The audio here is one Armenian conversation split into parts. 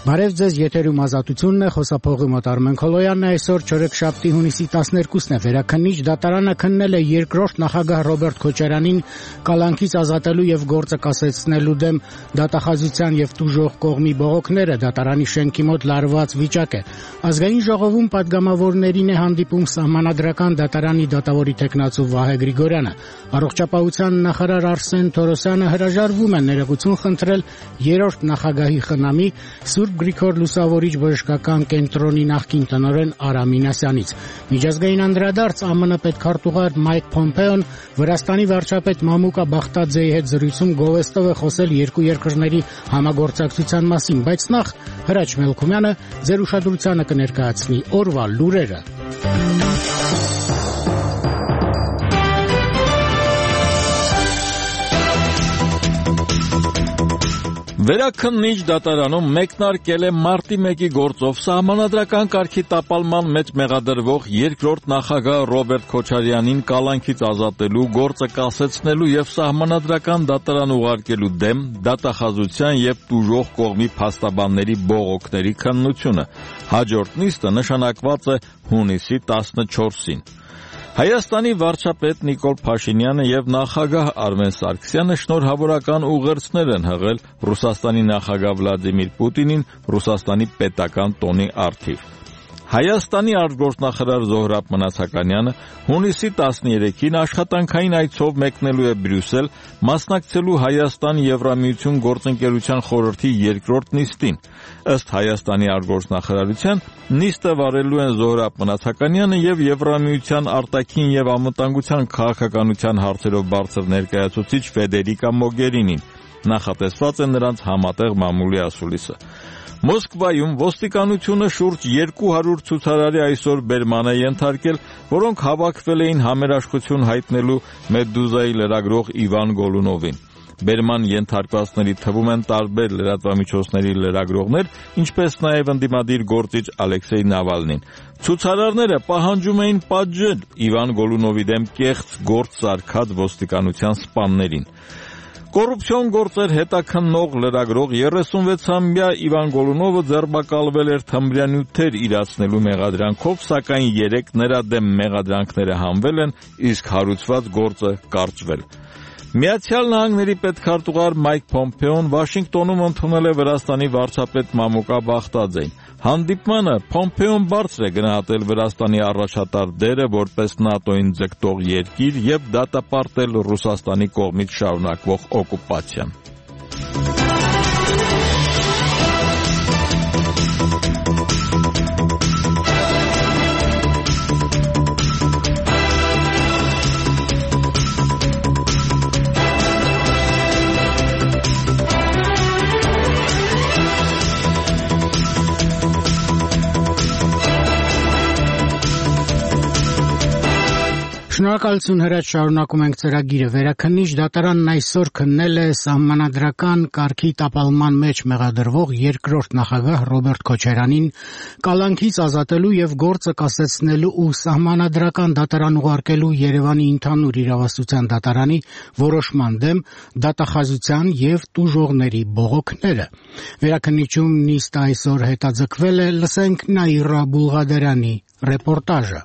Բարև ձեզ, եթերում Ազատությունն է, խոսափողի մոտ Արմեն Քոլոյանն է, այսօր չորեքշաբթի հունիսի 12-ն է, վերաքննիչ դատարանը քննել է երկրորդ նախագահ Ռոբերտ Քոչարյանին կալանքից ազատելու եւ գործը կասեցնելու դեմ դատախազության եւ տուժող կողմի բողոքները, դատարանի շենքի մոտ լարված վիճակ է։ Ազգային ժողովում պատգամավորներին է հանդիպում Սահմանադրական դատարանի դատավորի թեկնածու Վահե Գրիգորյանը։ Առողջապահության նախարար Արսեն Թորոսյանը հրաժարվում է ներողություն խնդրել երրորդ նախագահի խնամի Սուրբ Գրիգոր Լուսավորիչ բժշկական կենտրոնի նախկին տնօրեն Արամ Մինասյանից։ Միջազգային անդրադարձ ԱՄՆ պետքարտուղար Մայք Փոմպեոն Վրաստանի վարչապետ Մամուկա Բախտաձեի հետ զրույցում գովեստով է խոսել երկու երկրների համագործակցության մասին, բայց նախ Հրաչ Մելքումյանը ձեր ուշադրությանը կներկայացնի օրվա լուրերը։ Վերաքննիչ դատարանում մեկնարկել է մարտի 1-ի գործով Սահմանադրական կարգի տապալման մեջ մեղադրվող երկրորդ նախագահ Ռոբերտ Քոչարյանին կալանքից ազատելու, գործը կասեցնելու եւ Սահմանադրական դատարան ուղարկելու դեմ դատախազության եւ տուժող կողմի փաստաբանների բողոքների քննությունը։ Հաջորդ նիստը նշանակված է հունիսի 14-ին։ Հայաստանի վարչապետ Նիկոլ Փաշինյանը եւ նախագահ Արմեն Սարգսյանը շնորհավորական ուղերձներ են հղել Ռուսաստանի նախագահ Վլադիմիր Պուտինին Ռուսաստանի պետական տոնի առթիվ։ Հայաստանի արտգործնախարար Զոհրաբ Մնացականյանը հունիսի 13-ին աշխատանքային այցով մեկնելու է Բրյուսել, մասնակցելու Հայաստան-Եվրամիություն գործընկերության խորհրդի երկրորդ նիստին։ Ըստ Հայաստանի արտգործնախարարության, նիստը վարելու են Զոհրաբ Մնացականյանը եւ Եվրամիության արտաքին եւ անվտանգության քաղաքականության հարցերով բարձր ներկայացուցիչ Ֆեդերիկա Մոգերինին։ Նախատեսված է նրանց համատեղ մամուլի ասուլիսը։ Մոսկվայում ոստիկանությունը շուրջ 200 ցուցարարի այսօր բերման է ենթարկել, որոնք հավաքվել էին համերաշխություն հայտնելու Մեդուզայի լրագրող Իվան Գոլունովին։ Բերման ենթարկվածների թվում են տարբեր լրատվամիջոցների լրագրողներ, ինչպես նաև ընդդիմադիր գործիչ Ալեքսեյ Նավալնին։ Ցուցարարները պահանջում էին պատժել Իվան Գոլունովի դեմ կեղծ գործ սարքած ոստիկանության սպաներին։ Կոռուպցիոն գործեր հետաքննող լրագրող 36-ամյա Իվան Գոլունովը ձերբակալվել էր թմրանյութեր իրացնելու մեղադրանքով, սակայն 3 նրա դեմ մեղադրանքները հանվել են, իսկ հարուցված գործը կարճվել։ Միացյալ Նահանգների պետքարտուղար Մայք Փոմպեոն Վաշինգտոնում ընդունել է Վրաստանի վարչապետ Մամուկա Բախտաձեին։ Հանդիպմանը Փոմպեոն բարձր է գնահատել Վրաստանի առաջատար դերը որպես ՆԱՏՕ-ին ձգտող երկիր եւ դատապարտել Ռուսաստանի կողմից շարունակվող օկուպացիան։ Շնորհակալություն Հրաչ, շարունակում ենք ծրագիրը։ Վերաքննիչ դատարանն այսօր քննել է Սահմանադրական կարգի տապալման մեջ մեղադրվող երկրորդ նախագահ Ռոբերտ Քոչարյանին կալանքից ազատելու եւ գործը կասեցնելու ու Սահմանադրական դատարան ուղարկելու Երևանի ընդհանուր իրավասության դատարանի որոշման դեմ դատախազության եւ տուժողների բողոքները։ Վերաքննիչում նիստը այսօր հետաձգվել է, լսենք Նաիրա Բուլղադարյանի ռեպորտաժը։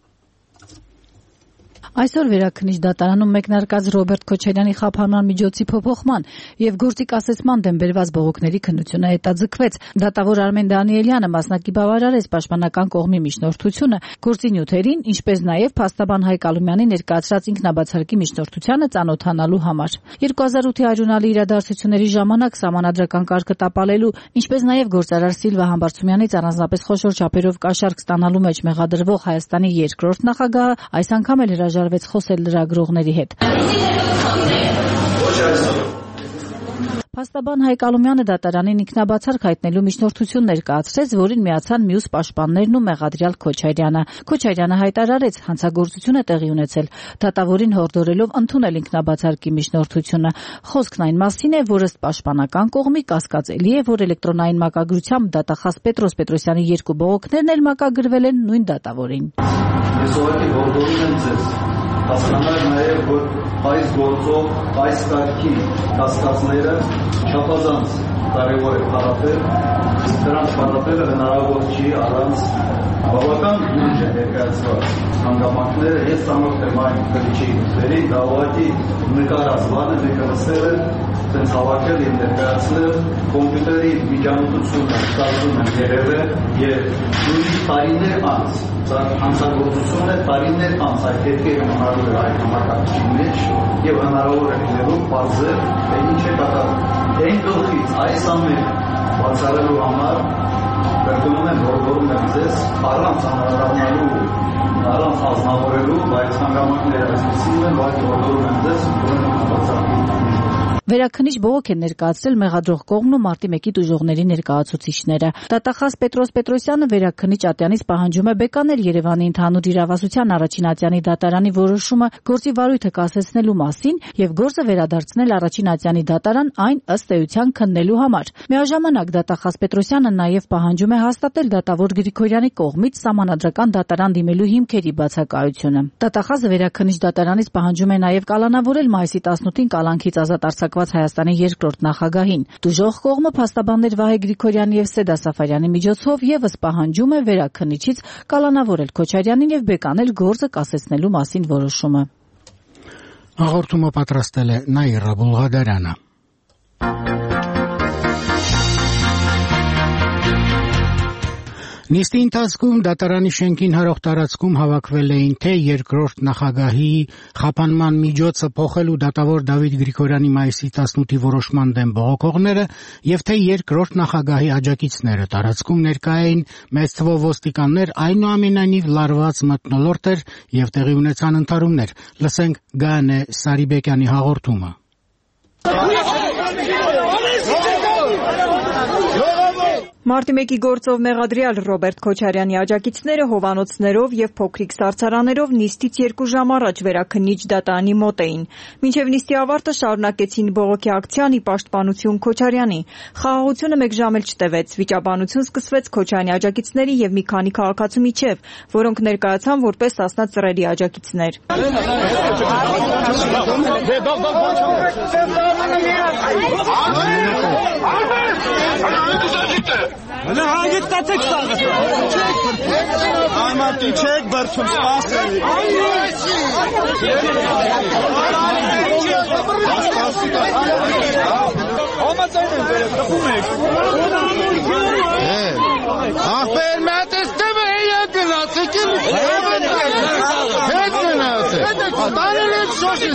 Այսօր վերաքննիչ դատարանում մեկնարկած Ռոբերտ Քոչարյանի խափանման միջոցի փոփոխման եւ գործի կասեցման դեմ բերված բողոքների քննությունը հետաձգվեց։ Դատավոր Արմեն Դանիելյանը մասնակի բավարարեց պաշտպանական կողմի միջնորդությունը գործի նյութերին, ինչպես նաեւ փաստաբան Հայկ Ալումյանի ներկայացրած ինքնաբացարկի միջնորդությանը ծանոթանալու համար։ 2008-ի արյունալի իրադարձությունների ժամանակ Սահմանադրական կարգը տապալելու, ինչպես նաեւ գործարար Սիլվա Համբարձումյանից առանձնապես խոշոր չափերով կաշառք ստանալու մեջ մեղադրվող Հայաստանի երկրորդ նախագահը այս անգամ էլ հրաժարվեց խոսել լրագրողների հետ։ Փաստաբան Հայկ Ալումյանը դատարանին ինքնաբացարկ հայտնելու միջնորդություն ներկայացրեց, որին միացան մյուս պաշտպաններն ու մեղադրյալ Քոչարյանը։ Քոչարյանը հայտարարեց, հանցագործություն է տեղի ունեցել, դատավորին հորդորելով ընդունել ինքնաբացարկի միջնորդությունը։ Խոսքն այն մասին է, որ ըստ պաշտպանական կողմի կասկածելի է, որ էլեկտրոնային մակագրությամբ դատախազ Պետրոս Պետրոսյանի երկու բողոքներն էլ մակագրվել են նույն դատավորին։ Ես ուղղակի հորդորում եմ ձեզ հասկանալ նաև, որ այս գործով, այս կարգի կասկածները չափազանց կարևոր է փառատել, դրանց փառատելը հնարավոր չի առանց բավական ուժ է ներկայացված հանգամանքները, ես ծանոթ եմ այն քրիչի ուժերին, դա ուղղակի նկարած բանը մեկը լսել է, ցենց հավաքել եւ ներկայացնել կոմպյուտերի միջամտությունը ստացվում է երևը եւ նույնիսկ տարիներ անց, սա հանցագործություն է տարիներ անց այդ հետքերը մնալու է այդ համակարգի մեջ եւ հնարավոր է լինելու բարձր թե ինչ է կատարվում։ Այն գլխից այս ամենը բացառելու համար կրկնում եմ, ողջունում եմ ձեզ առանց անդրադառնալու, առանց ազնվորելու, բայց հանգամանքները այսպիսին են, բայց ողջունում եմ ձեզ բացառքի Վերաքննիչ բողոք են ներկայացրել մեղադրող կողմն ու մարտի 1-ի տուժողների ներկայացուցիչները։ Դատախազ Պետրոս Պետրոսյանը վերաքննիչ Ատյանից պահանջում է բեկանել Երևանի ընդհանուր իրավասության առաջին ատյանի դատարանի որոշումը գործի վարույթը կասեցնելու մասին եւ գործը վերադարձնել առաջին ատյանի դատարան այն ըստ էության քննելու համար։ Միաժամանակ դատախազ Պետրոսյանը նաեւ պահանջում է հաստատել դատավոր Գրիգորյանի կողմից սահմանադրական դատարան դիմելու հիմքերի բացակայությունը։ Դատախազը վերաքննիչ դատարանից պահանջում է նաեւ կալանավորել մայիսի 18-ին կալանքից ազատ արձակված Հայաստանի երկրորդ նախագահին։ Տուժող կողմը փաստաբաններ Վահե Գրիգորյանի եւ Սեդա Սաֆարյանի միջոցով եւս պահանջում է վերաքննիչից կալանավորել Քոչարյանին եւ բեկանել գործը կասեցնելու մասին որոշումը։ Հաղորդումը պատրաստել է Նաիրա Բուլղադարյանը։ Նիստի ընթացքում դատարանի շենքին հրող տարածքում հավաքվել էին թե երկրորդ նախագահի խափանման միջոցը փոխելու դատավոր Դավիթ Գրիգորյանի մայիսի 18-ի որոշման դեմ բողոքողները եւ թե երկրորդ նախագահի աջակիցները։ Տարածքում ներկա էին մեծ թվով ոստիկաններ, այնուամենայնիվ լարված մթնոլորտ էր եւ տեղի ունեցան ընդհարումներ։ Լսենք Գայանե Սարիբեկյանի հաղորդումը։ Մարտի 1-ի գործով մեղադրյալ Ռոբերտ Քոչարյանի աջակիցները հովանոցներով եւ փոքրիկ սառցարաներով նիստից 2 ժամ առաջ վերաքննիչ դատարանի մոտ էին։ Մինչեւ նիստի ավարտը շարունակեցին բողոքի ակցիան ի պաշտպանություն Քոչարյանի։ Խաղաղությունը 1 ժամ էլ չտևեց։ Վիճաբանություն սկսվեց Քոչարյանի աջակիցների եւ մի քանի քաղաքացու միջեւ, որոնք ներկայացան որպես Սասնա Ծռերի աջակիցներ։ Հələ հանգիտ տացեք սաղը։ Այմատի չեք բրդում սպասել։ Համացայն են դերև, տպում եք։ Ախպեր մատես տվը ետ գնացեք իմ։ Հետ գնացեք։ Տանել եք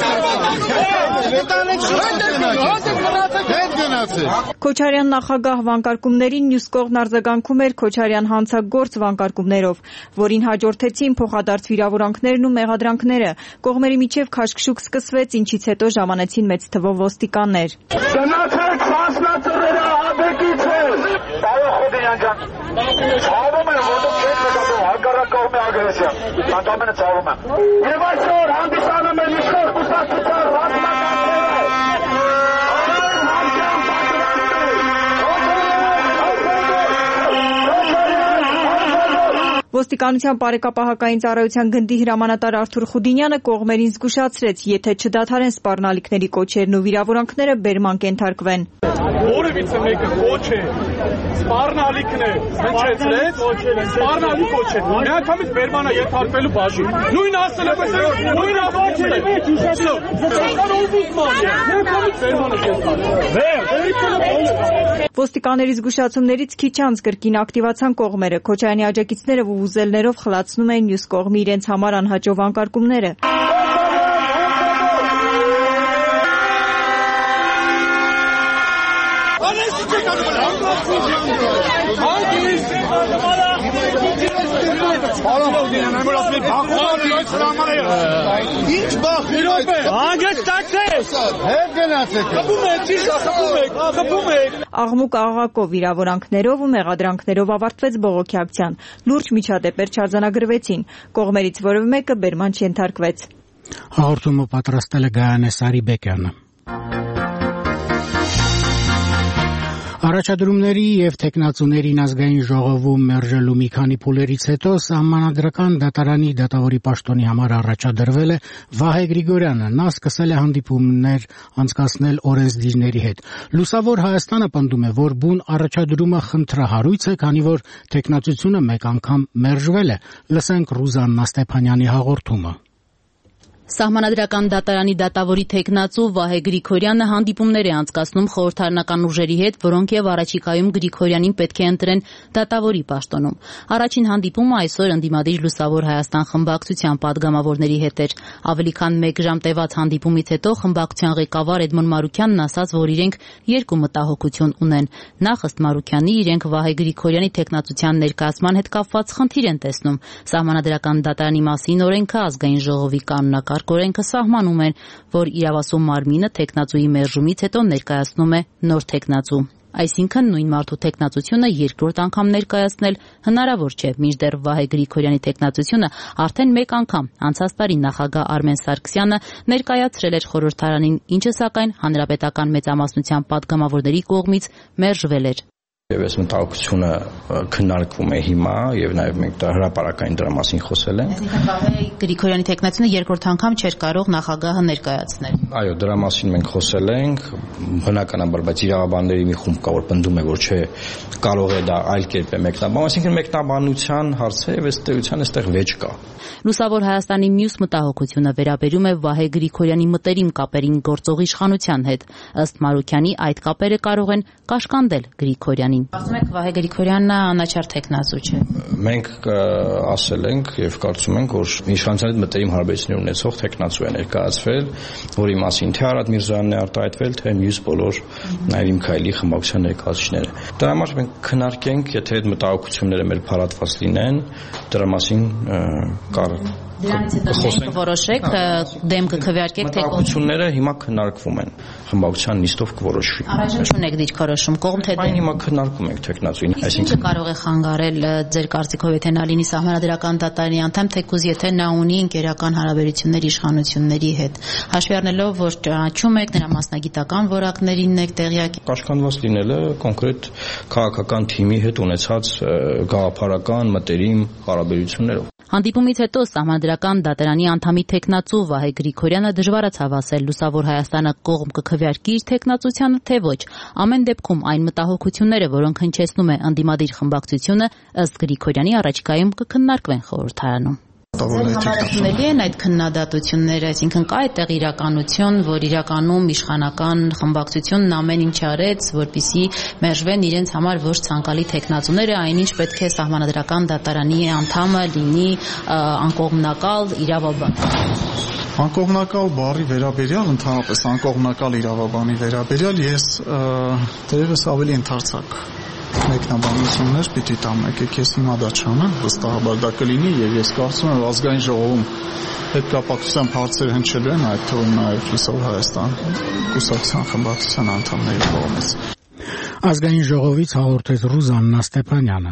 Քոչարյան նախագահ վանկարկումներին մյուս կողմն արձագանքում էր Քոչարյան հանցագործ վանկարկումներով, որին հաջորդեցին փոխադարձ վիրավորանքներն ու մեղադրանքները։ Կողմերի միջև քաշքշուկ սկսվեց, ինչից հետո ժամանեցին մեծ թվով ոստիկաններ։ Գնացեք Սասնա Ծռերը աբեկից է։ Պարոն Խոդինյան ջան, ցավում եմ, որ դուք եք նկատում հակառակ կողմի ագրեսիա։ Ընդամենը ցավում եմ։ Եվ այսօր հանդիսանում եմ իշխող կուսակցության ռազմական Ոստիկանության բարեկապահական ծառայության գնդի հրամանատար Արթուր Խուդինյանը կողմերին զգուշացրեց, եթե չդադարեն սպառնալիքների կոչերն ու վիրավորանքները բերման կենթարկվեն։ Որևիցե մեկը կոչ է, սպառնալիքն է, հնչեցրեց, սպառնալիք կոչ է, միանգամից բերման է ենթարկվելու բաժին։ Նույն ասել է, նույն ասել է, միանգամից բերման է ենթարկվելու։ Ոստիկանների զգուշացումներից քիչ անց կրկին ակտիվացան կողմերը, Քոչարյանի աջակիցները վուվուզելներով խլացնում էին մյուս կողմի իրենց համար անհաջող վանկարկումները։ Ինչ բախ, հանգեց տակսես, հետ գնացեք, խպում եք։ Աղմուկ աղաղակով, վիրավորանքներով ու մեղադրանքներով ավարտվեց բողոքի ակցիան։ Լուրջ միջադեպեր չարձանագրվեցին, կողմերից որևէ մեկը բերման չենթարկվեց։ Հաղորդումը պատրաստել է Գայանե Սարիբեկյանը։ Առաջադրումների եւ տեխնացուներին ազգային ժողովում մերժելու մի քանի փուլերից հետո Սահմանադրական դատարանի դատավորի պաշտոնի համար առաջադրվել է Վահե Գրիգորյանը։ Նա սկսել է հանդիպումներ անցկացնել օրենսդիրների հետ։ Լուսավոր Հայաստանը պնդում է, որ բուն առաջադրումը խնդրահարույց է, քանի որ տեխնացությունը մեկ անգամ մերժվել է։ Լսենք Ռուզաննա Ստեփանյանի հաղորդումը։ Սահմանադրական դատարանի դատավորի տեխնացու Վահե Գրիգորյանը հանդիպումներ է անցկացնում խորհրդարանական ուժերի հետ, որոնք եւ առաջիկայում Գրիգորյանին պետք է ընտրեն դատավորի պաշտոնում։ Առաջին հանդիպումը այսօր ընդդիմադիր Լուսավոր Հայաստան խմբակցության падգամավորների հետ էր։ Ավելի քան 1 ժամ տևած հանդիպումից հետո խմբակցության ղեկավար Էդմոն Մարուկյանն ասաց, որ իրենք երկու մտահոգություն ունեն։ Նախ ըստ Մարուկյանի իրենք Վահե Գրիգորյանի տեխնացության ներկայացման հետ կապված խնդիր են տեսնում։ Սահմանադրական դատարանի մասին օրենքը ազգային ժողովի կանոնակարգ սահմանում են, որ իրավասու մարմինը տեխնացուի մերժումից հետո ներկայացնում է նոր տեխնացու։ Այսինքն նույն մարդու տեխնացությունը երկրորդ անգամ ներկայացնել հնարավոր չէ, մինչդեռ Վահե Գրիգորյանի տեխնացությունը արդեն մեկ անգամ անցած տարի նախագահ Արմեն Սարգսյանը ներկայացրել էր խորհրդարանին, ինչը սակայն հանրապետական մեծամասնության падգամավորների կողմից մերժվել էր։ Եվ այս մտահոգությունը քննարկվում է հիմա եւ նաեւ մենք հրապարակային դրա մասին խոսել ենք։ Այսինքն Վահե Գրիգորյանի տեխնացությունը երկրորդ անգամ չէր կարող նախագահը ներկայացնել։ Այո, դրա մասին մենք խոսել ենք, բնականաբար, բայց իրավաբանների մի խումբ կա, որ պնդում է, որ չէ, կարող է դա այլ կերպ է մեկնաբանվում, այսինքն մեկնաբանության հարցը եւ ըստ էության այստեղ վեճ կա։ Լուսավոր Հայաստանի մյուս մտահոգությունը վերաբերում է Վահե Գրիգորյանի մտերիմ կապերին գործող իշխանության հետ։ Ըստ Մարուկյանի այդ կապերը կարող են կաշկանդել Գրիգորյանին։ Ասում եք Վահե Գրիգորյանը անաչառ տեխնացու չէ։ Մենք ասել ենք եւ կարծում ենք, որ իշխանության հետ մտերիմ հարաբերություններ ունեցող տեխնացու է ներկայացվել, որի մասին թե Արադ Միրզոյանն է արտահայտվել, թե մյուս բոլոր նաեւ Իմ Քայլի խմբակցության ներկայացուցիչները։ Դրա համար մենք քննարկենք, եթե այդ մտահոգությունները մեր փառատված լինեն, դրա մասին Դրանից հետո մենք կորոշեք, դեմ կքվեարկեք, թե մտահոգությունները հիմա քննարկվում են, խմբակցության նիստով կորոշվի։ Առաջին չունեք դիրքորոշում, կողմ թե դեմ։ Այն հիմա քննարկում ենք տեխնացուին, այսինքն կարող է խանգարել ձեր կարծիքով, եթե նա լինի Սահմանադրական դատարանի անդամ, թեկուզ եթե նա ունի ընկերական հարաբերություններ իշխանությունների հետ։ Հաշվի առնելով, որ ճանաչում եք նրա մասնագիտական որակներին եք տեղյակ։ Կաշկանդված լինելը կոնկրետ քաղաքական թիմի հետ ունեցած գաղափարական մտերիմ հարաբերություններով։ Հանդիպումից հետո Սահմանադրական դատարանի անդամի տեխնացու Վահե Գրիգորյանը դժվարացավ ասել Լուսավոր Հայաստանը կողմ կքվեարկի իր տեխնացությանը, թե ոչ։ Ամեն դեպքում այն մտահոգությունները, որոնք հնչեցնում է ընդդիմադիր խմբակցությունը, ըստ Գրիգորյանի առաջիկայում կքննարկվեն խորհրդարանում։ Համարեցնելի են այդ քննադատությունները, այսինքն կա այդտեղ իրականություն, որ իրականում իշխանական խմբակցությունն ամեն ինչ արեց, որպեսզի մերժվեն իրենց համար ոչ ցանկալի տեխնացուները, այնինչ պետք է Սահմանադրական դատարանի անդամը լինի անկողմնակալ իրավաբան։ Անկողմնակալ բառի վերաբերյալ, ընդհանրապես անկողմնակալ իրավաբանի վերաբերյալ ես դերևս ավելի ընդարձակ մեկնաբանություններ պիտի տամ, եկեք ես հիմա դա չանեմ, վստահաբար դա կլինի եւ ես կարծում եմ ազգային ժողովում այդ կապակցությամբ հարցեր հնչելու են, այդ թվում նաեւ Լուսավոր Հայաստան կուսակցության խմբակցության անդամների կողմից։ Ազգային ժողովից հաղորդեց Ռուզաննա Ստեփանյանը։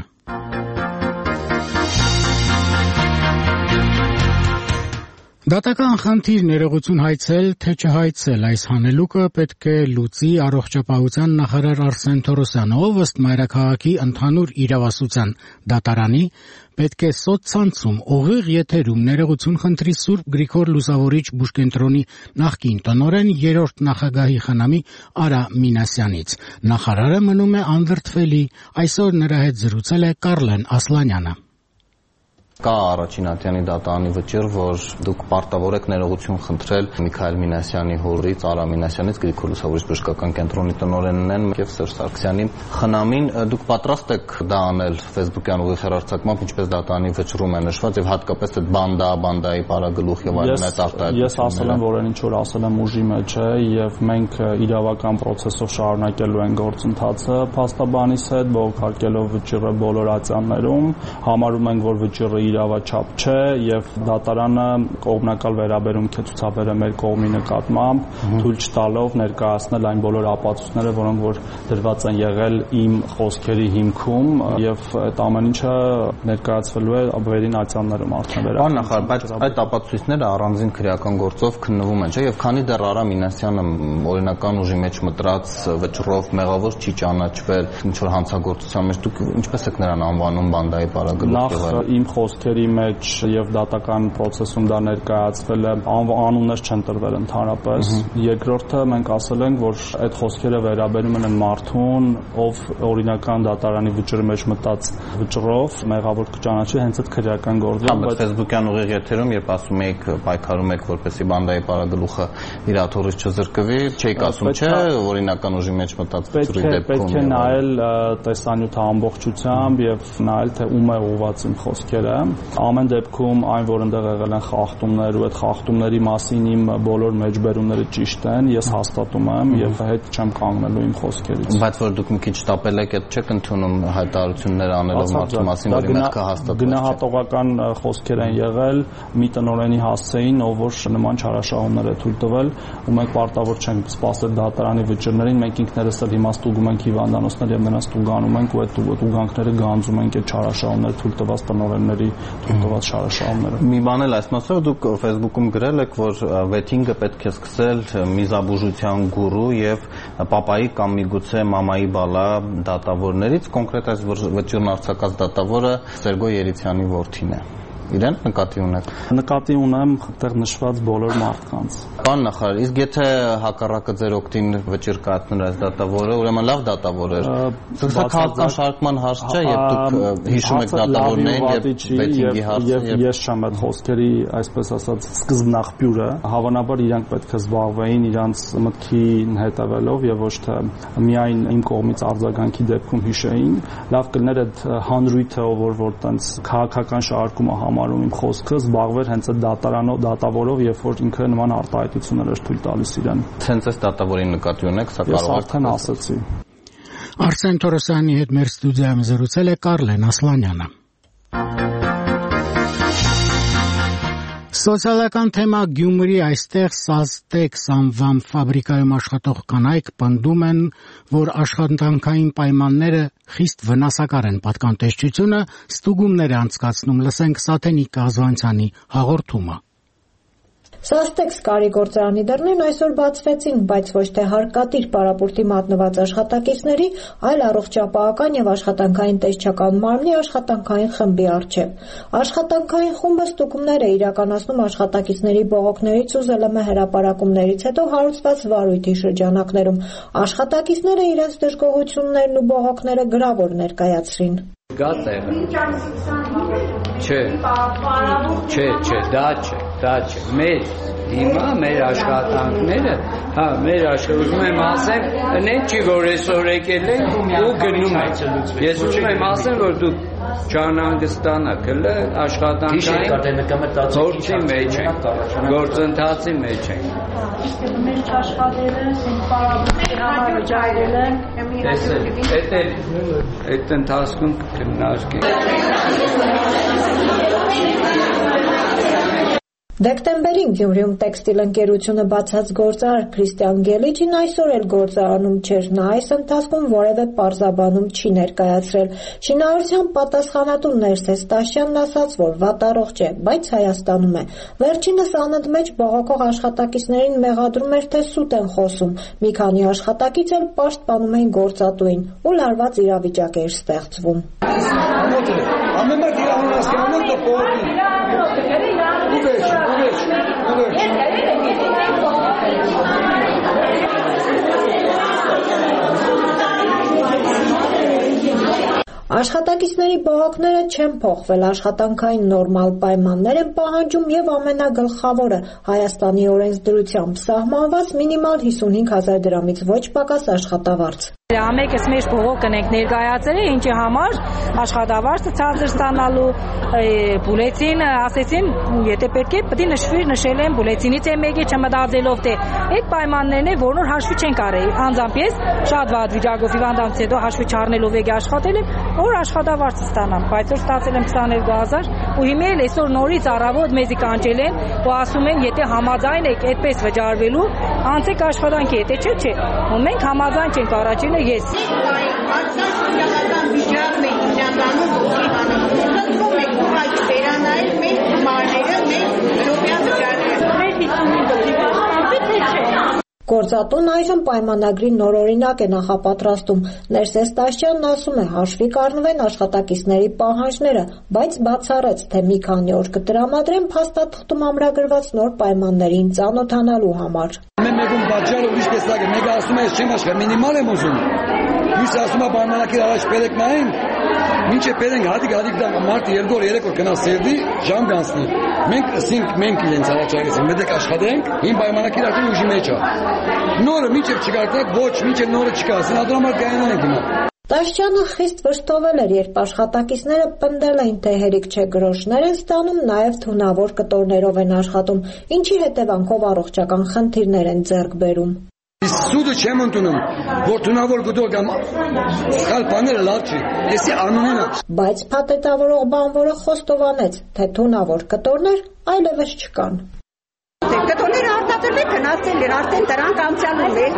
Դատական խնդիր ներողություն հայցել, թե չհայցել, այս հանելուկը պետք է լուծի առողջապահության նախարար Արսեն Թորոսյանը, ով ըստ մայրաքաղաքի ընդհանուր իրավասության դատարանի պետք է սոցցանցում ուղիղ եթերում ներողություն խնդրի Սուրբ Գրիգոր Լուսավորիչ բուժկենտրոնի նախկին տնօրեն երրորդ նախագահի խնամի Արա Մինասյանից։ Նախարարը մնում է անդրդվելի, այսօր նրա հետ զրուցել է Կարլեն Ասլանյանը։ Կա առաջին ատյանի դատարանի վճիռ, որ դուք պարտավոր եք ներողություն խնդրել Միքայել Մինասյանի հորից, Արա Մինասյանից, Գրիգոր Լուսավորիչ բժշկական կենտրոնի տնօրենն են եւ Սերժ Սարգսյանի խնամին։ Դուք պատրաստ եք դա անել Facebook-յան ուղիղ հեռարձակմամբ, ինչպես դատարանի վճռում է նշված, եւ հատկապես այդ բանդայի պարագլուխ եւ այլն այդ արտահայտությունները։ Ես ասել եմ, որ այն ինչ որ ասել եմ ուժի մեջ է եւ մենք իրավական process-ով շարունակելու ենք գործընթացը փաստաբանիս հետ, բողոքարկելով վճիռը բոլոր ատյաններում, համարում ենք, որ վճիռը իրավաչափ չէ եւ դատարանը կողմնակալ վերաբերմունք է ցուցաբերել մեր կողմի նկատմամբ, թույլ չտալով ներկայացնել այն բոլոր ապացույցները, որոնք որ դրված են եղել իմ խոսքերի հիմքում եւ այդ ամեն ինչը ներկայացվելու է վերին ացիաներում արդեն վերաբերում։ Նախարար, բայց այդ ապացույցները առանձին քրեական գործով քննվում են, չէ՞, եւ քանի դեռ Արամ Մինասյանը օրինական ուժի մեջ մտրած վճռով մեղավոր չի ճանաչվել ինչ որ հանցագործության մեջ, դուք ինչպես եք նրան անվանում բանդայի պարագլուխ եղել։ Նախ իմ խոսքերի մեջ եւ դատական process-ում դա ներկայացվել է, անուններ չեն տրվել ընդհանրապես։ Երկրորդը մենք ասել ենք, որ այդ խոսքերը վերաբերում են մարդուն, ով օրինական դատարանի վճռի մեջ մտած վճռով մեղավոր կճանաչի հենց այդ քրեական գործով, բայց Facebook-յան ուղիղ եթերում երբ ասում եք պայքարում եք որպեսզի բանդայի պարագլուխը իր աթոռից չզրկվի, չէիք ասում, չէ, օրինական ուժի մեջ մտած վճռի դեպքում։ Պետք է նայել տեսանյութը ամբողջությամբ եւ նայել թե ում է ուղղված իմ խոսքերը։ Ամեն դեպքում այն, որ այնտեղ եղել են խախտումներ ու այդ խախտումների մասին իմ բոլոր մեջբերումները ճիշտ են, ես հաստատում եմ եւ հետ չեմ կանգնելու իմ խոսքերից։ Բայց որ դուք մի քիչ տապել եք, այդ չեք ընդունում հայտարարություններ անելով մարդու մասին, որի մեղքը հաստատված չէ։ Գնահատողական խոսքեր են եղել մի տնօրենի հասցեին, ով որ նման չարաշահումներ է թույլ տվել, ու մենք պարտավոր չենք սպասել դատարանի վճռներին, մենք ինքներս էլ հիմա ստուգում ենք հիվանդանոցներ եւ նրանց ստուգանում ենք ու այդ ուղղանքները գանձում ենք այդ չարաշահումներ թույլ տված տնօրենների թույլ տված չարաշահումները։ Մի բան էլ այս մասով դուք Facebook-ում գրել եք, որ վեթինգը պետք է սկսել միզաբուժության գուրու եւ պապայի կամ միգուցե մամայի բալա դատավորներից, կոնկրետ այս վճիռն արձակած դատավորը Սերգո Երիցյանի որդին է։ Իրեն նկատի ունեք։ Նկատի ունեմ այդտեղ նշված բոլոր մարդկանց։ Պարոն նախարար, իսկ եթե հակառակը ձեր օգտին վճիռ կայացներ այս դատավորը, ուրեմն լավ դատավոր էր։ Սա քաղաքական շարքման հարց չէ, երբ դուք հիշում եք դատավորներին եւ վեթինգի հարցը եւ ես չեմ այդ խոսքերի, այսպես ասած, սկզբնաղբյուրը, հավանաբար իրանք պետք է զբաղվեին իրանց մտքին հետևելով եւ ոչ թե միայն իմ կողմից արձագանքի դեպքում հիշեին։ Լավ կլներ այդ հանրույթը, որ տենց քաղաքական շարքումը համարում իմ խոսքը զբաղվեր հենց այդ դատավորով, երբ որ ինքը նման արտահայտություններ էր թույլ տալիս իրեն։ Հենց այս դատավորին նկատի ունեք, սա կարող է։ Ես արդեն ասացի։ Արսեն Թորոսյանի հետ մեր ստուդիայում զրուցել է Կարլեն Ասլանյանը։ Սոցիալական թեմա Գյումրի այստեղ Սաստեկ Սամվամ ֆաբրիկայում աշխատող կանայք պնդում են, որ աշխատանքային պայմանները խիստ վնասակար են, պատկանտեսչությունը ստուգումներ է անցկացնում, լսենք Սաթենիկ Ազվանցյանի հաղորդումը։ Սաստեքս կարիգործարանի դռներն այսօր բացվեցին, բայց ոչ թե հարկատիր պարապուրտի մատնված աշխատակիցների, այլ առողջապահական եւ աշխատանքային տեսչական մարմնի աշխատանքային խմբի առջեւ։ Աշխատանքային խումբը ստուգումներ է իրականացնում աշխատակիցների բողոքներից ու ԶԼՄ հրապարակումներից հետո հարուցված վարույթի շրջանակներում։ Աշխատակիցները իրենց դժգոհություններն ու բողոքները գրավոր ներկայացրին։ Դա չէ, հիմա մեր աշխատանքները, ուզում եմ ասեմ, նեն չի, որ այսօր եկել ենք ու գնում ենք, ես ուզում եմ ասեմ, որ դուք չանհանգստանաք, աշխատանքային գործի մեջ ենք, գործընթացի մեջ ենք։ Մեր աշխատելը, պարապուրտի համար վճարել են, այդ ընթացքում կնարկենք։ Դեկտեմբերին Գյումրիում տեքստիլ ընկերությունը բացած գործարար Քրիստիան Գելիջին այսօր էլ գործարանում չէր, նա այս ընթացքում որևէ պարզաբանում չի ներկայացրել։ Շինարարության պատասխանատու Ներսես Տաշյանն ասաց, որ վատառողջ է, բայց Հայաստանում է։ Վերջինս անընդմեջ բողոքող աշխատակիցներին մեղադրում էր, թե սուտ են խոսում։ Մի քանի աշխատակից էլ պաշտպանում էին գործատուին, ու լարված իրավիճակ էր ստեղծվում։ Աշխատակիցների բողոքները չեն փոխվել, աշխատանքային նորմալ պայմաններ են պահանջում եւ ամենագլխավորը Հայաստանի օրենսդրությամբ սահմանված մինիմալ 55,000 դրամից ոչ պակաս աշխատավարձ։ Ամենքս մեր բողոքը ենք ներկայացրել, ինչի համար աշխատավարձը ցածր ստանալու բուլետին ասեցին, եթե պետք է պետք է նշել են բուլետինից է մեկը չմտածելով թե այդ պայմաններն են, որոնց հաշվի չեն կարել։ Անձամբ ես շատ վատ վիճակով հիվանդանոց հետո հաշվի չառնելով եկի աշխատել եմ, նոր աշխատավարձ ստանամ, բայց որ ստացել եմ 22000 ու հիմա էլ այսօր նորից առավոտ մեզի կանչել են ու ասում են, եթե համաձայն եք այդպես վճարվելու, անցեք աշխատանքի, եթե չէ, ու մենք համաձայն չենք, առաջինը ես։ Վիճակն է իրականում ոգի հանում։ Ստում եք ուղղակի վերանայել մեր գումարները, մեր իրոպյան վճարները։ Մեր 55 Գործատուն այժմ պայմանագրի նորօրինակ է նախապատրաստում։ Ներսես Տաշյանն ասում է, հաշվի կառնվեն աշխատակիցների պահանջները, բայց բացառեց, թե մի քանի օր կտրամադրեն փաստաթղթում ամրագրված նոր պայմաններին ծանոթանալու համար։ Մեկում բաժարը ուրիշ տեսակ է, մեկը ասում է, ես չեմ աշխատ, մինիմալ եմ ուզում։ Մյուսը ասում է պայմանագիր առաջ բերեք նայեն, մինչև բերենք հատիկ մարտի 2 օր 3 օր գնա սերդի, ժամ կանցնի։ Մենք իրենց առաջարկեցինք, մտեք աշխատենք, հին պայմանագիր արդեն ուժի մեջ է։ Նորը մինչև չկարդակ, ոչ, մինչև նորը չկա, սենադրամար կայանան ենք հիմա։ Տաշյանը խիստ վշտովել էր, երբ աշխատակիցները պնդել էին, թե հերիք չէ գրոշներ են ստանում, նաև թունավոր կտորներով են աշխատում, ինչի հետևանքով առողջական խնդիրներ են ձեռք բերում։ Սուդը չեմ ընդունում, որ թունավոր կտոր կամ սխալ բաները լավ չի, եսի անունին է։ Բայց փաթեթավորող բանվորը խոստովանեց, թե թունավոր կտորներ այլևս չկան։ Կտորները արտադրվել գնացել էր, արդեն դրանք անցյալում էր,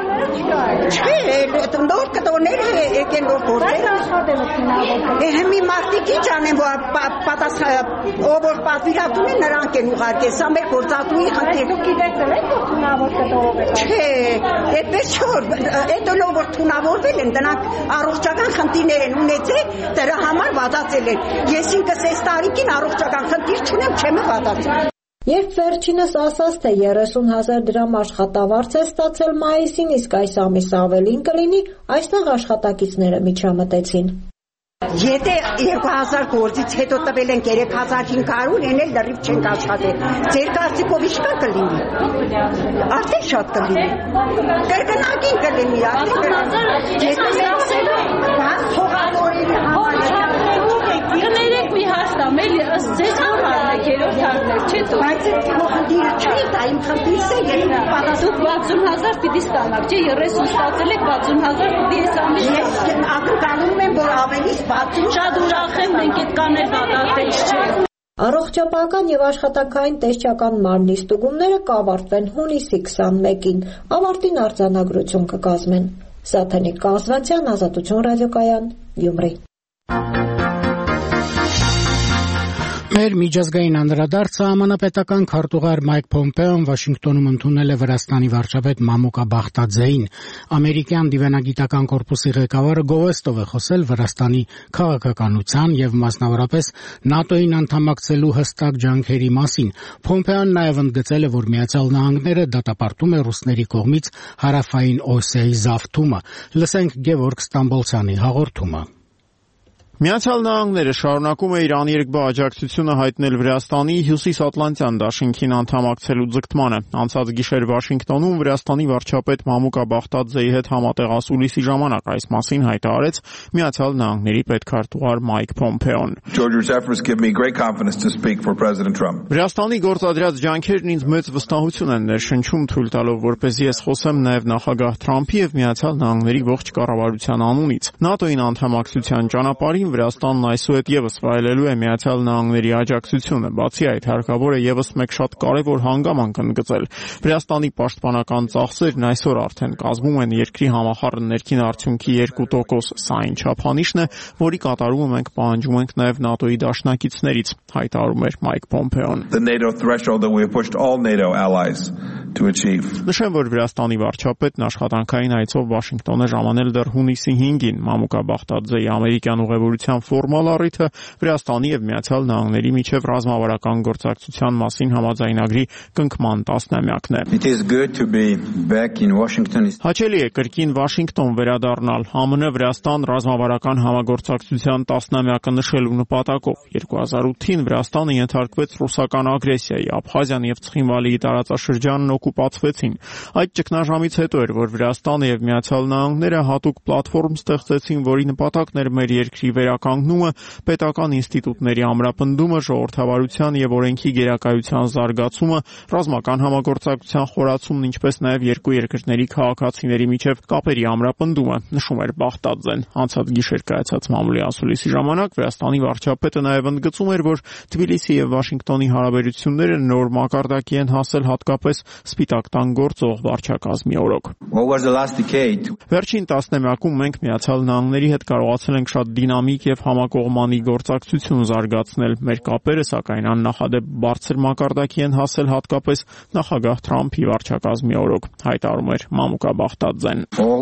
չէ, նոր կտորներ եկեն որ գործել։ Մի մարդիկի ճանեն, ով որ պատվիրատուն է, նրանք են ուղարկել, սա մեր գործատուի խնդիր։ Դուք գիտեցել եք, որ թունավոր կտորով եք։ Չէ, այդպես չէ, այդ որ թունավորվել են, դրանք առողջական խնդիրներ են ունեցել, դրա համար վատացել են։ Ես ինքս այս տարիքին առողջական խնդիր չունեմ, չեմ վատացել։ Երբ վերջինս ասաց, թե 30,000 դրամ աշխատավարձ է ստացել մայիսին, իսկ այս ամիս ավելին կլինի, այստեղ աշխատակիցները միջամտեցին։ Եթե 2000 գործից հետո տվել են 3500, են էլ լրիվ չենք աշխատել։ Ձեր կարծիքով ի՞նչ կլինի։ Արդեն շատ կլինի։ Կրկնակին կլինի, Կներեք մի հաստամ, էլի ըստ ձեզ որն եք երրորդ հարներ, չէ՞ դու։ Բայց խնդիրը չէ, դա իմ խնդիրն է, դուք 60000 պիտի ստանաք, չէ՞, 30 ստացել եք 60000 պիտի ես ամիս։ Ես ակնկալում եմ, որ ավելից 60 շատ ուրախ եմ, մենք այդ կաներ վատացել չէ։ Առողջապահական եւ աշխատանքային տեսչական մարմնի ստուգումները կավարտվեն հունիսի 21-ին, ավարտին արձանագրություն կկազմեն։ Սաթենիկ Կազվանցյան, Ազատություն ռադիոկայան, Գյումրի։ Մեր միջազգային անդրադարձը համանապետական քարտուղար Մայք Փոմպեոն Վաշինգտոնում ընդունել է Վրաստանի վարչապետ Մամուկա Բախտաձեին։ Ամերիկյան դիվանագիտական կորպուսի ղեկավարը գովեստով է խոսել Վրաստանի քաղաքականության եւ մասնավորապես ՆԱՏՕ-ին անդամակցելու հստակ ջանքերի մասին։ Փոմպեոն նաեւ ընդգծել է, որ Միացյալ Նահանգները դատապարտում է ռուսների կողմից հարավային Օսիայի զավթումը։ Լսենք Գևորգ Ստամբոլցյանի հաղորդումը։ Միացյալ Նահանգները շարունակում է իր աներկբա աջակցությունը հայտնել Վրաստանի Հյուսիսատլանտյան դաշինքին անդամակցելու ձգտմանը։ Անցած գիշեր Վաշինգտոնում Վրաստանի վարչապետ Մամուկա Բախտաձեի հետ համատեղասուլիսի ժամանակ այս մասին հայտարարեց Միացյալ Նահանգների պետքարտուղար Մայք Փոմպեոն։ Վրաստանի գործադրած ջանքերն ինձ մեծ վստահություն են ներշնչում, թույլ տալով, որպեսզի ես խոսեմ նաև նախագահ Թրամփի եւ Միացյալ Նահանգների ողջ կառավարության անունից։ ՆԱՏՕ-ին անդամակցության ճանապարհին Վրաստանն այսուհետ եւս վայելելու է Միացյալ Նահանգների աջակցությունը։ Բացի այդ, հարկավոր է եւս մեկ շատ կարեւոր հանգամանք ընդգծել։ Վրաստանի պաշտպանական ծախսերն այսօր արդեն կազմում են երկրի համախառն ներքին արդյունքի 2%, սա այն չափանիշն է, որի կատարումը մենք պահանջում ենք նաեւ ՆԱՏՕ-ի դաշնակիցներից, հայտարարում էր Մայք Փոմպեոն։ Նշեմ, որ Վրաստանի վարչապետն աշխատանքային այցով Վաշինգտոն է ժամանել դեռ հունիսի 5-ին։ Մամուկա Բախտաձեի ամերիկյան ուղևորության ֆորմալ առիթը Վրաստանի եւ Միացյալ Նահանգների միջև ռազմավարական գործակցության մասին համաձայնագրի կնքման 10-ամյակն է։ Հաճելի է կրկին Վաշինգտոն վերադառնալ ԱՄՆ Վրաստան ռազմավարական համագործակցության 10-ամյակը նշելու նպատակով։ 2008-ին Վրաստանը ենթարկվեց ռուսական ագրեսիայի, Աբխազիան եւ Ցխինվալիի տարածաշրջանն օկուպացվեցին։ Այդ ճգնաժամից հետո էր, որ Վրաստանը եւ Միացյալ Նահանգները հատուկ պլատֆորմ ստեղծեցին, որի նպատակն էր մեր երկրի վերականգնումը, պետական ինստիտուտների ամրապնդումը, ժողովրդավարության եւ օրենքի գերակայության զարգացումը, ռազմական համագործակցության խորացումն, ինչպես նաեւ երկու երկրների քաղաքացիների միջև կապերի ամրապնդումը, նշում էր Բաղդադզեն։ Անցած գիշեր կայացած մամուլի ասուլիսի ժամանակ Վրաստանի վարչապետը նաեւ ընդգծում էր, որ Թբիլիսի եւ Վաշինգտոնի հարաբերությունները նոր մակարդակի են հասել հատկապես Սպիտակ տան գործող վարչակազմի օրոք։ Վերջին տասնամյակում մենք Միացյալ Նահանգների հետ կարողացել ենք շատ դինամիկ եւ համակողմանի գործակցություն զարգացնել։ Մեր կապերը, սակայն, աննախադեպ բարձր մակարդակի են հասել հատկապես նախագահ Թրամփի վարչակազմի օրոք, հայտարարում էր Մամուկա Բաղդադզեն։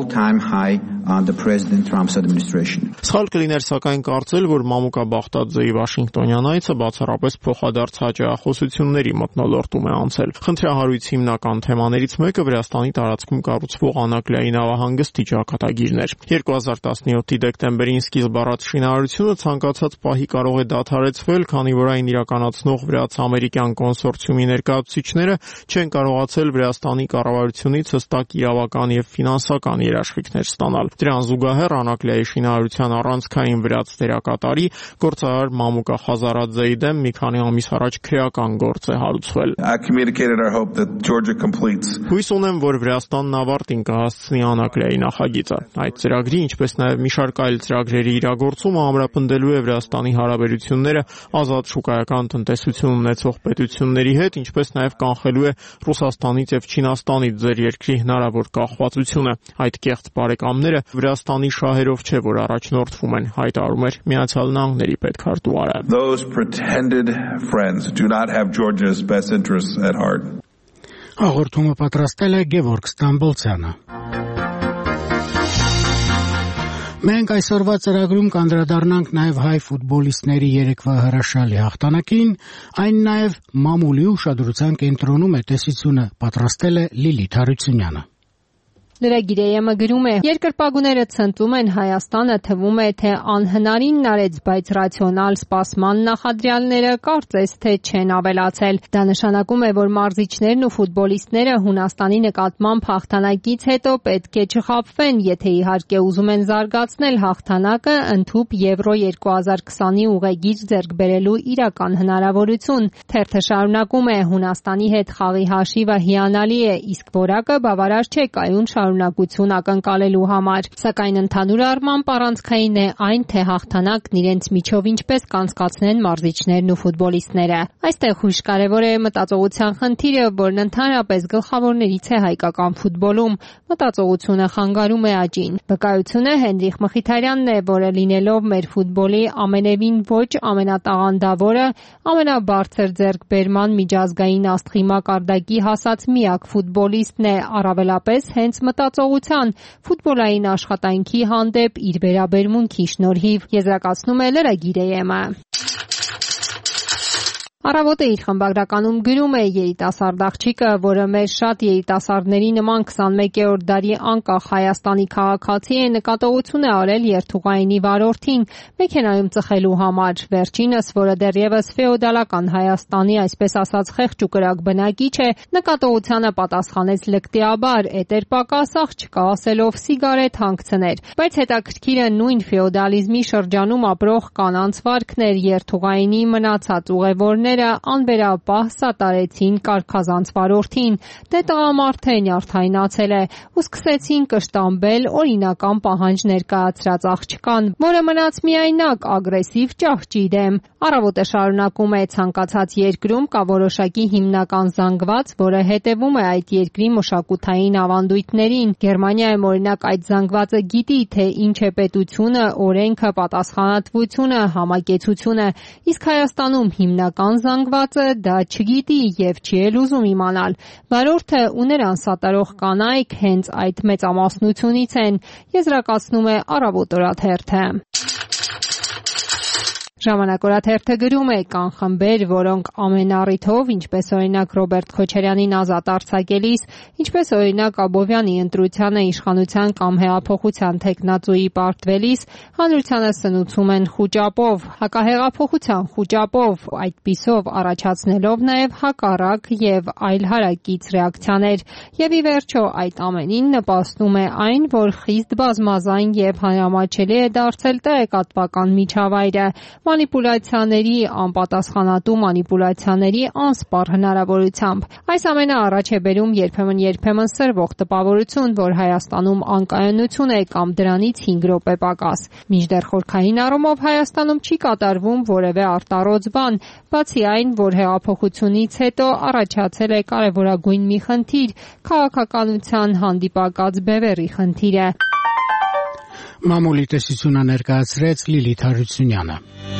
Սխալ կլիներ սակայն կարծել, որ Մամուկա Բաղդադզեի Վաշինգտոնյան այցը բացառապես փոխադարձ հաճախոսությունների մթնոլորտում է անցել։ Խնդրահարույցի հիմնական թեմաներից մեկը Վրաստանի տարածքում կառուցվող Անակլիայի նավահանգստի ճակատագիրն էր։ 2017-ի դեկտեմբերին սկիզբ առած շինարարությունը ցանկացած պահի կարող է դադարեցվել, քանի որ այն իրականացնող վրաց-ամերիկյան կոնսորցիումի ներկայացուցիչները չեն կարողացել Վրաստանի կառավարությունից հստակ իրավական եւ ֆինանսական երաշխիքներ ստանալ։ Դրան զուգահեռ Անակլիայի շինարարության առանցքային վրաց դերակատարի գործարար Մամուկա Խազարաձեի դեմ մի քանի ամիս առաջ քրեական գործ է հարուցվել։ Հույս ունեմ, որ Վրաստանն ավարտին կհասցնի Անակլիայի նախագիծը։ Այդ ծրագրի, ինչպես նաև մի շարք այլ ծրագրերի իրագործումը ամրապնդելու է Վրաստանի հարաբերությունները ազատ շուկայական տնտեսություն ունեցող պետությունների հետ, ինչպես նաև կանխելու է Ռուսաստանից եւ Չինաստանից ձեր երկրի հնարավոր կախվածությունը։ Այդ կեղծ բարեկամները Վրաստանի շահերով չէ, որ առաջնորդվում են, հայտարարում էր Միացյալ Նահանգների պետքարտուղարը։ Հաղորդումը պատրաստել է Գևորգ Ստամբոլցյանը։ Մենք այսօրվա ծրագրում կանդրադառնանք նաև հայ ֆուտբոլիստների երեկվա հրաշալի հաղթանակին, այն նաև մամուլի ուշադրության կենտրոնում է տեսությունը, պատրաստել է Լիլիթ Հարությունյանը։ Լրագիր գրում է. երկրպագուները ցնծում են Հայաստանը, թվում է, թե անհնարինն արեց, բայց ռացիոնալ սպասման նախադրյալները կարծես թե չեն ավելացել։ Դա նշանակում է, որ մարզիչներն ու ֆուտբոլիստները Հունաստանի նկատմամբ հաղթանակից հետո պետք է չխաբվեն, եթե իհարկե ուզում են զարգացնել հաղթանակը, ընդհուպ Եվրո 2020-ի ուղեգիծ ձեռք բերելու իրական հնարավորություն։ Թերթը շարունակում է. Հունաստանի հետ խաղի հաշիվը հիանալի է, իսկ որակը բավարար չէ կայուն շարունակություն ակնկալելու համար, սակայն ընդհանուր առմամբ առանցքային է այն, թե հաղթանակն իրենց միջով ինչպես կանցկացնեն մարզիչներն ու ֆուտբոլիստները։ Այստեղ հույժ կարևոր է մտածողության խնդիրը, որն ընդհանրապես գլխավորներից է հայկական ֆուտբոլում։ Մտածողությունը խանգարում է աճին։ Վկայությունը Հենրիխ Մխիթարյանն է, որը լինելով մեր ֆուտբոլի ամենևին ոչ ամենատաղանդավորը, ամենաբարձր ձեռքբերման միջազգային աստղի մակարդակի հասած միակ ֆուտբոլիստն է, առավելապես հենց մտածողության, ֆուտբոլային աշխատանքի հանդեպ իր վերաբերմունքի շնորհիվ, եզրակացնում է լրագիր-ը։ Առավոտը իր խմբագրականում գրում է. երիտասարդ աղջիկը, որը մեր շատ երիտասարդների նման 21-րդ դարի անկախ Հայաստանի քաղաքացի է, նկատողություն է արել երթուղայինի վարորդին մեքենայում ծխելու համար։ Վերջինս, որը դեռևս ֆեոդալական Հայաստանի, այսպես ասած, խեղճ ու կրակ բնակիչ է, նկատողությանը պատասխանեց լկտիաբար, էտեր պակաս աղջկա, ասելով սիգարետ հանգցներ։ Բայց հետաքրքիրը նույն ֆեոդալիզմի շրջանում ապրող կանանց վարքն էր, երթուղայինի մնացած ուղևորներ անվերապահ սատարեցին կարգազանց վարորդին, դե տղամարդ է, նյարդայնացել է, ու սկսեցին կշտամբել օրինական պահանջ ներկայացրած աղջկան, որը մնաց միայնակ ագրեսիվ ճահճի դեմ։ Առավոտը շարունակում է. ցանկացած երկրում կա որոշակի հիմնական զանգված, որը հետևում է այդ երկրի մշակութային ավանդույթներին։ Գերմանիայում օրինակ այդ զանգվածը գիտի, թե ինչ է պետությունը, օրենքը, պատասխանատվությունը, համակեցությունը, իսկ Հայաստանում հիմնական զանգվածը դա չգիտի եւ չի էլ ուզում իմանալ։ Վարորդը ու նրան սատարող կանայք հենց այդ մեծամասնությունից են, եզրակացնում է Առավոտ օրաթերթը։ Ժամանակ-օրաթերթը գրում է կան խմբեր, որոնք ամեն առիթով, ինչպես օրինակ Ռոբերտ Քոչարյանին ազատ արձակելիս, ինչպես օրինակ Աբովյանի ընտրությանը իշխանության կամ հեղափոխության թեկնածուի պարտվելիս, հանրությանը սնուցում են խուճապով, հակահեղափոխության խուճապով, այդպիսով առաջացնելով նաև հակառակ եւ այլ հարակից ռեակցիաներ։ Եվ ի վերջո այդ ամենին նպաստում է այն, որ խիստ բազմազան եւ հանրամատչելի է դարձել տեղեկատվական միջավայրը, մանիպուլյացիաների, անպատասխանատու մանիպուլյացիաների անսպառ հնարավորությամբ։ Այս ամենը առաջ է բերում երբեմն սրվող տպավորություն, որ Հայաստանում անկայունություն է կամ դրանից 5 րոպե պակաս։ Մինչդեռ խորքային առումով Հայաստանում չի կատարվում որևէ արտառոց բան, բացի այն, որ հեղափոխությունից հետո առաջացել է կարևորագույն մի խնդիր՝ քաղաքականության հանդիպակաց բևեռի խնդիրը։ Մամուլի տեսությունը ներկայացրեց Լիլիթ Հարությունյանը։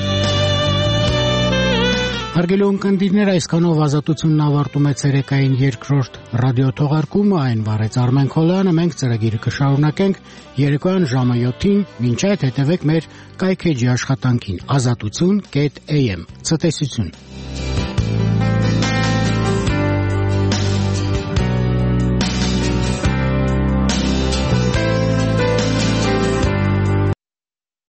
Հարգելի ունկնդիրներ, այսքանով ազատությունն ավարտում է ցերեկային երկրորդ ռադիոթողարկումը, այն վարեց Արմեն Քոլյանը, մենք ծրագիրը կշարունակենք երեկոյան ժամը 7-ին, մինչ այդ հետևեք մեր կայքէջի աշխատանքին azatutsun.am։ Ցտեսություն։